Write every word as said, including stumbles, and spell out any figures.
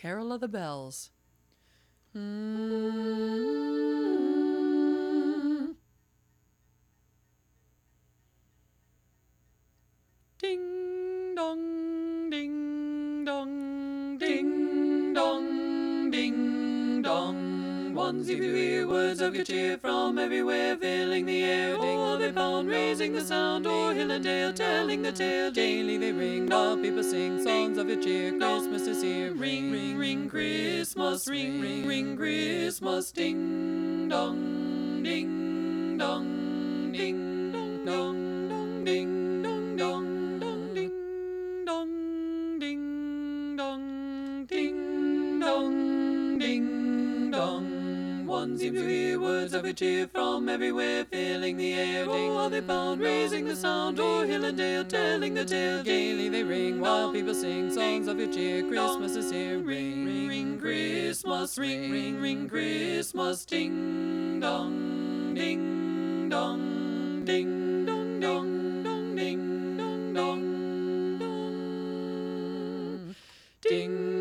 Carol of the Bells. Mm-hmm. Ding dong, ding dong, ding dong, ding dong. Once if you hear words of good cheer from everywhere, filling the air, ding all they pound, raising the sound, o'er hill and dale, telling the tale. Daily they ring, while people sing songs of your cheer. Christmas is here, ring, ring, ring, Christmas, ring, ring, ring, Christmas, ding dong, ding dong, ding dong, dong, ding dong, dong, dong, ding dong, ding dong, ding dong, ding dong. One seems to hear words of good cheer from everywhere, filling the air. Oh, how they pound, raising the sound, o'er hill and dale, telling the tale. Gaily they ring, while people sing songs of your cheer. Christmas is here, ring, ring, ring, Christmas, ring, ring, ring, Christmas, ding dong, ding dong, ding dong, dong, dong, ding dong, dong, ding.